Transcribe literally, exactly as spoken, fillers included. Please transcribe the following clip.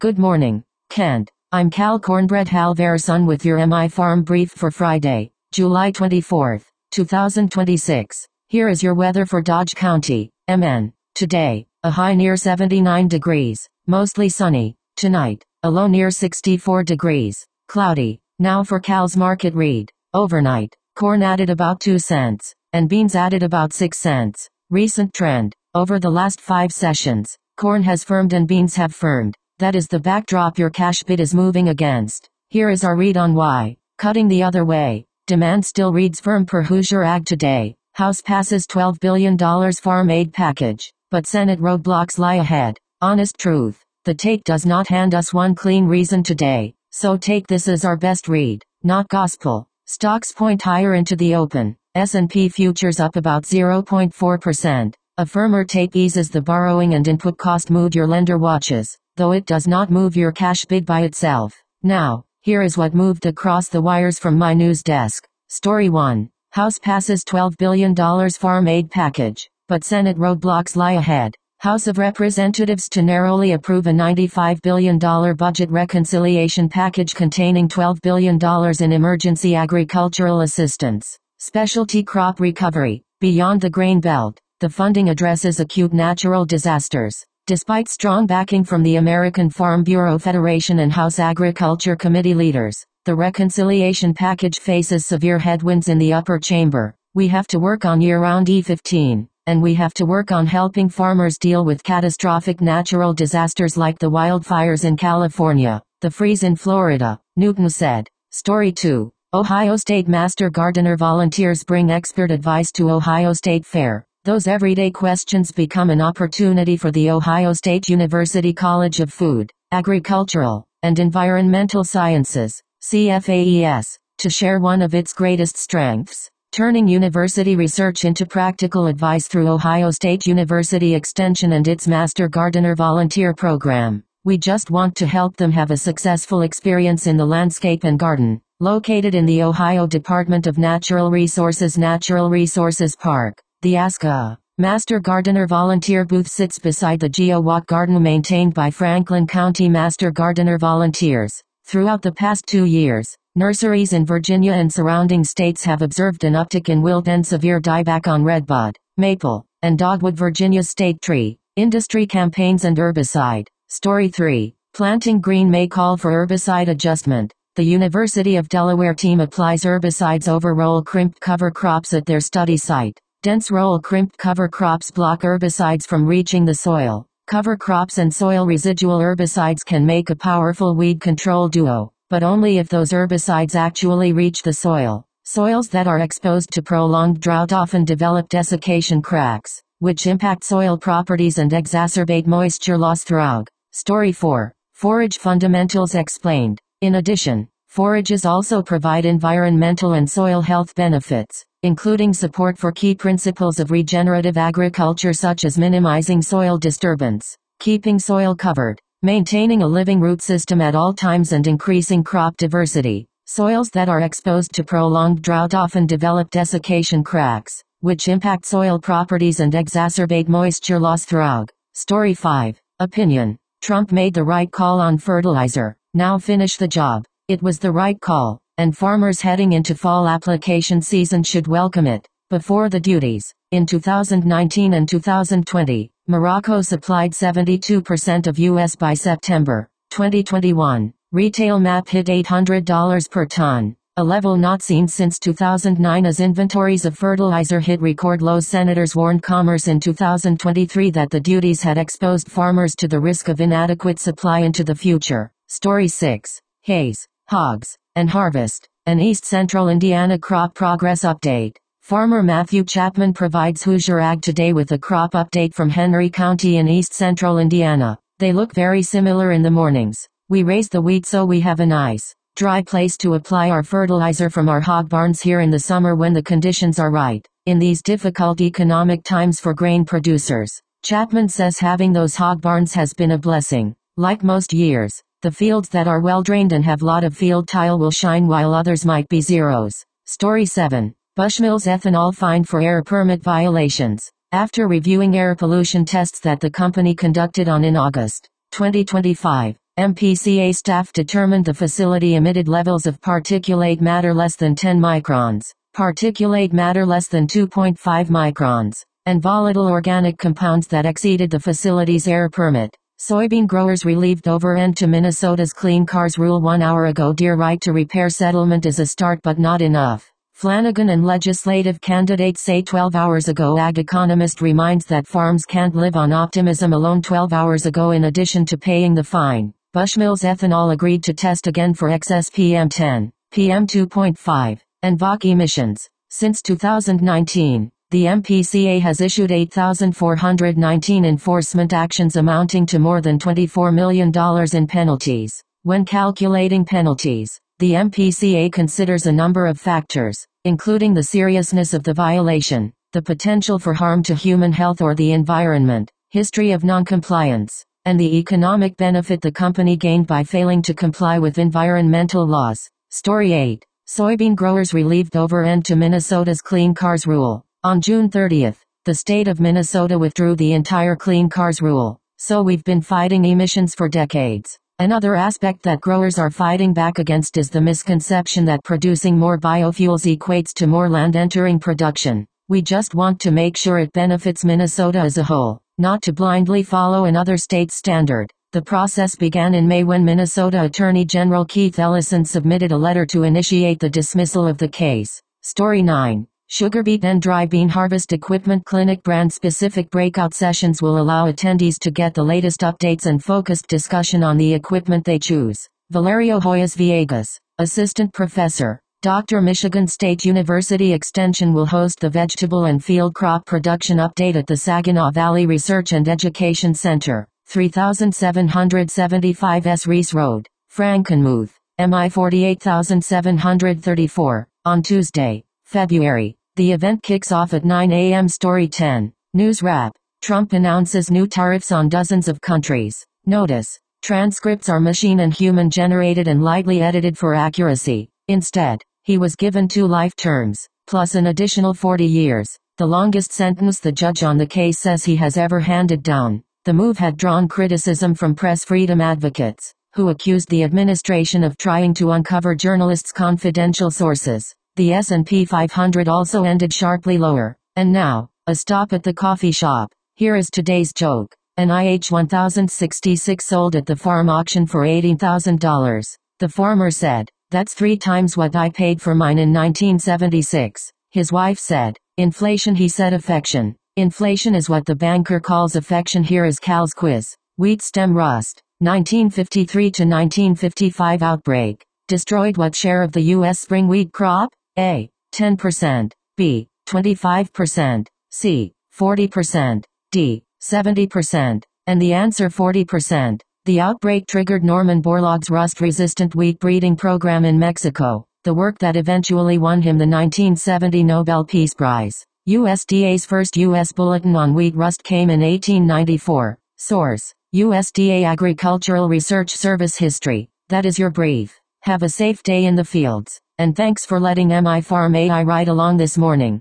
Good morning, Kent. I'm Cal Cornbread Halverson with your M I Farm Brief for Friday, July twenty-fourth, two thousand twenty-six. Here is your weather for Dodge County, M N. Today, a high near seventy-nine degrees, mostly sunny. Tonight, a low near sixty-four degrees, cloudy. Now for Cal's market read. Overnight, corn added about two cents, and beans added about six cents. Recent trend. Over the last five sessions, corn has firmed and beans have firmed. That is the backdrop your cash bid is moving against. Here is our read on why. Cutting the other way. Demand still reads firm per Hoosier Ag Today. House passes twelve billion dollars farm aid package, but Senate roadblocks lie ahead. Honest truth. The tape does not hand us one clean reason today, so take this as our best read, not gospel. Stocks point higher into the open. S and P futures up about zero point four percent. A firmer tape eases the borrowing and input cost mood your lender watches, though it does not move your cash bid by itself. Now, here is what moved across the wires from my news desk. Story one. House passes twelve billion dollars farm aid package, but Senate roadblocks lie ahead. House of Representatives to narrowly approve a ninety-five billion dollars budget reconciliation package containing twelve billion dollars in emergency agricultural assistance, specialty crop recovery, beyond the grain belt. The funding addresses acute natural disasters. Despite strong backing from the American Farm Bureau Federation and House Agriculture Committee leaders, the reconciliation package faces severe headwinds in the upper chamber. We have to work on year-round E fifteen, and we have to work on helping farmers deal with catastrophic natural disasters like the wildfires in California, the freeze in Florida, Newton said. Story two. Ohio State Master Gardener volunteers bring expert advice to Ohio State Fair. Those everyday questions become an opportunity for the Ohio State University College of Food, Agricultural, and Environmental Sciences, C F A E S, to share one of its greatest strengths, turning university research into practical advice through Ohio State University Extension and its Master Gardener Volunteer Program. We just want to help them have a successful experience in the landscape and garden. Located in the Ohio Department of Natural Resources Natural Resources Park, the A S C A Master Gardener Volunteer booth sits beside the GeoWalk Garden maintained by Franklin County Master Gardener Volunteers. Throughout the past two years, nurseries in Virginia and surrounding states have observed an uptick in wilt and severe dieback on redbud, maple, and dogwood. Virginia's state tree, industry campaigns and herbicide. Story three. Planting green may call for herbicide adjustment. The University of Delaware team applies herbicides over roll crimped cover crops at their study site. Dense roll crimped cover crops block herbicides from reaching the soil. Cover crops and soil residual herbicides can make a powerful weed control duo, but only if those herbicides actually reach the soil. Soils that are exposed to prolonged drought often develop desiccation cracks, which impact soil properties and exacerbate moisture loss throughout. Story four. Forage fundamentals explained. In addition, forages also provide environmental and soil health benefits, including support for key principles of regenerative agriculture such as minimizing soil disturbance, keeping soil covered, maintaining a living root system at all times and increasing crop diversity. Soils that are exposed to prolonged drought often develop desiccation cracks, which impact soil properties and exacerbate moisture loss throughout. Story five. Opinion. Trump made the right call on fertilizer. Now finish the job. It was the right call, and farmers heading into fall application season should welcome it. Before the duties, in two thousand nineteen and two thousand twenty, Morocco supplied seventy-two percent of U S by September twenty twenty-one. Retail M A P hit eight hundred dollars per ton, a level not seen since two thousand nine as inventories of fertilizer hit record lows. Senators warned Commerce in two thousand twenty-three that the duties had exposed farmers to the risk of inadequate supply into the future. Story six. Haze, hogs, and harvest. An East Central Indiana crop progress update. Farmer Matthew Chapman provides Hoosier Ag Today with a crop update from Henry County in East Central Indiana. They look very similar in the mornings. We raise the wheat so we have a nice, dry place to apply our fertilizer from our hog barns here in the summer when the conditions are right. In these difficult economic times for grain producers, Chapman says having those hog barns has been a blessing. Like most years, the fields that are well drained and have lot of field tile will shine while others might be zeros. Story seven. Bushmills ethanol fined for air permit violations. After reviewing air pollution tests that the company conducted on in August twenty twenty-five, M P C A staff determined the facility emitted levels of particulate matter less than ten microns, particulate matter less than two point five microns, and volatile organic compounds that exceeded the facility's air permit. Soybean growers relieved over end to Minnesota's Clean Cars Rule one hour ago. Dear right to repair settlement is a start but not enough. Flanagan and legislative candidates say twelve hours ago. Ag economist reminds that farms can't live on optimism alone. twelve hours ago, in addition to paying the fine, Bushmills Ethanol agreed to test again for excess P M ten, P M two point five, and V O C emissions. Since two thousand nineteen, the M P C A has issued eight thousand four hundred nineteen enforcement actions amounting to more than twenty-four million dollars in penalties. When calculating penalties, the M P C A considers a number of factors, including the seriousness of the violation, the potential for harm to human health or the environment, history of noncompliance, and the economic benefit the company gained by failing to comply with environmental laws. Story eight. Soybean growers relieved over end to Minnesota's Clean Cars Rule. On June thirtieth, the state of Minnesota withdrew the entire Clean Cars Rule, so we've been fighting emissions for decades. Another aspect that growers are fighting back against is the misconception that producing more biofuels equates to more land entering production. We just want to make sure it benefits Minnesota as a whole, not to blindly follow another state's standard. The process began in May when Minnesota Attorney General Keith Ellison submitted a letter to initiate the dismissal of the case. Story nine. Sugar beet and dry bean harvest equipment clinic brand-specific breakout sessions will allow attendees to get the latest updates and focused discussion on the equipment they choose. Valerio Hoyos Villegas, Assistant Professor, Doctor Michigan State University Extension will host the Vegetable and Field Crop Production Update at the Saginaw Valley Research and Education Center, thirty-seven seventy-five S Reese Road, Frankenmuth, M I forty-eight seven thirty-four, on Tuesday, February. The event kicks off at nine a m Story ten. News Wrap. Trump announces new tariffs on dozens of countries. Notice. Transcripts are machine and human generated and lightly edited for accuracy. Instead, he was given two life terms, plus an additional forty years, the longest sentence the judge on the case says he has ever handed down. The move had drawn criticism from press freedom advocates, who accused the administration of trying to uncover journalists' confidential sources. The S and P five hundred also ended sharply lower. And now, a stop at the coffee shop. Here is today's joke. An I H one thousand sixty-six sold at the farm auction for eighty thousand dollars. The farmer said, "That's three times what I paid for mine in nineteen seventy-six. His wife said, "Inflation," he said. Affection. Inflation is what the banker calls affection. Here is Cal's quiz. Wheat stem rust. nineteen fifty-three to nineteen fifty-five outbreak. Destroyed what share of the U S spring wheat crop? A. ten percent. B. twenty-five percent. C. forty percent. D. seventy percent. And the answer forty percent. The outbreak triggered Norman Borlaug's rust-resistant wheat breeding program in Mexico, the work that eventually won him the nineteen seventy Nobel Peace Prize. U S D A's first U S bulletin on wheat rust came in eighteen ninety-four. Source: U S D A Agricultural Research Service. History. That is your brief. Have a safe day in the fields. And thanks for letting M I Farm A I ride along this morning.